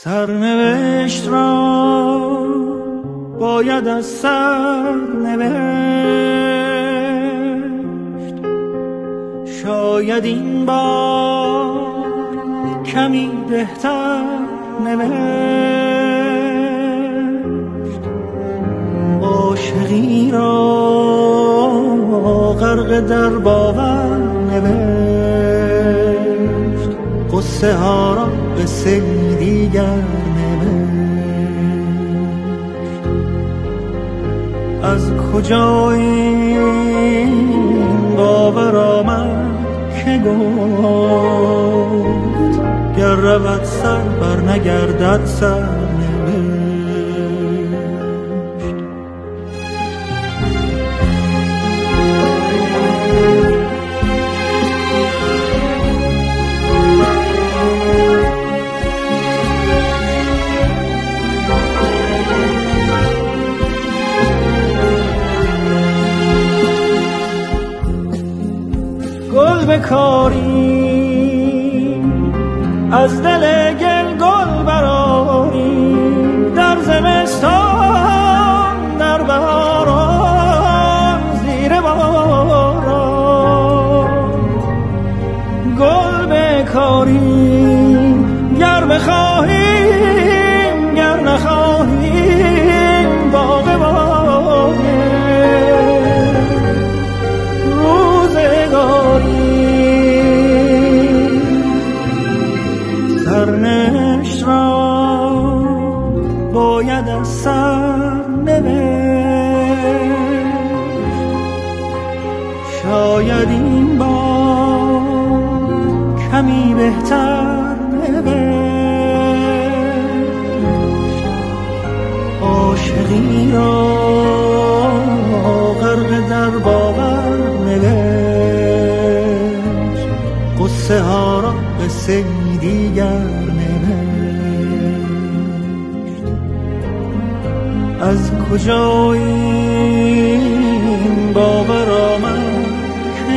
سرنوشت را باید از سر نوشت، شاید این بار کمی بهتر نوشت. عاشقی را غرق در باور نوشت، قصه ها را قصه دیگر نوشت. از کجا این باور آمد که گفت گر رود سر بر نگردد سر نوشت. گل بکاری از دل گل گل براری، در زمستان در بهاران زیر باران. گل بکاری گر بخواهیم گر نخواهیم باغ باغه روزگاری. سرنوشت را باید از سر نوشت، شاید این بار کمی بهتر نوشت. عاشقی را غرق در باور نوشت، قصه ها را قصه دیگر نوشت. از کجا این باور آمد که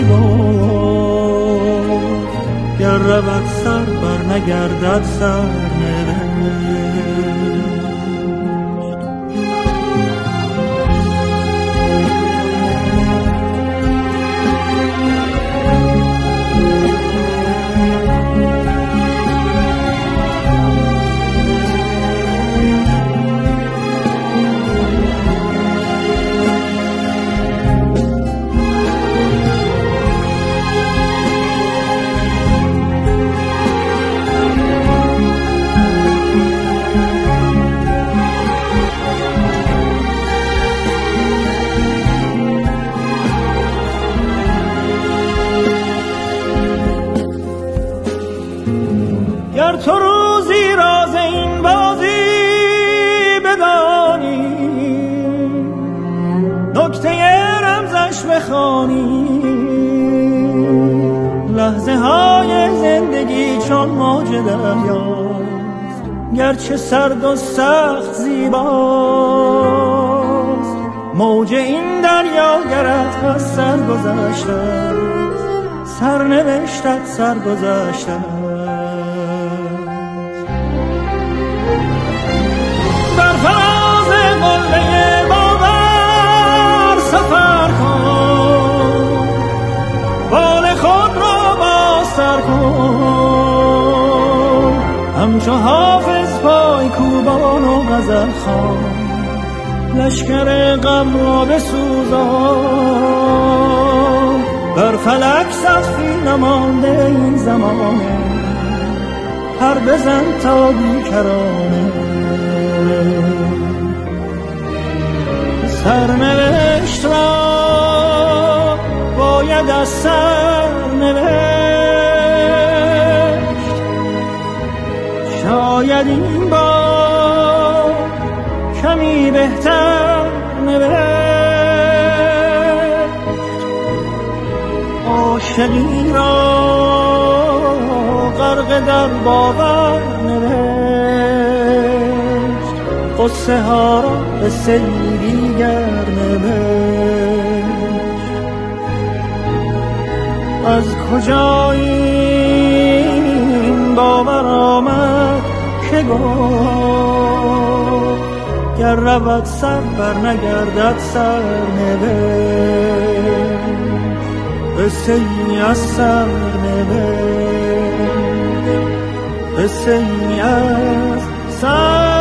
گفت گر رود سر بر نگردد سر نوشت. گر تو روزی راز این بازی بدانی، نکته رمزش بخوانی، لحظه های زندگی چون موج دریاست، گرچه سرد و سخت زیباست. موج این دریا گرت از سر گذشته، سرنوشتت سر گذشته. بر فراز قله باور سفر کن، بال خود را بازتر کن، همچو حافظ پای کوبان و غزل خوان، لشکر غم را بسوزان. بر فلک سقفی نمانده این زمانه، پر بزن تا بیکرانه. سرنوشت را باید از سر نوشت، شاید این بار کمی بهتر نوشت. عاشقی را غرق در باور نوشت، قصه ها را قصه دیگر نوشت. از کجا این باور آمد که بگفت گر رود سر بر نگردد سر نوشت قصه ای از سر نوشت قصه ای از سر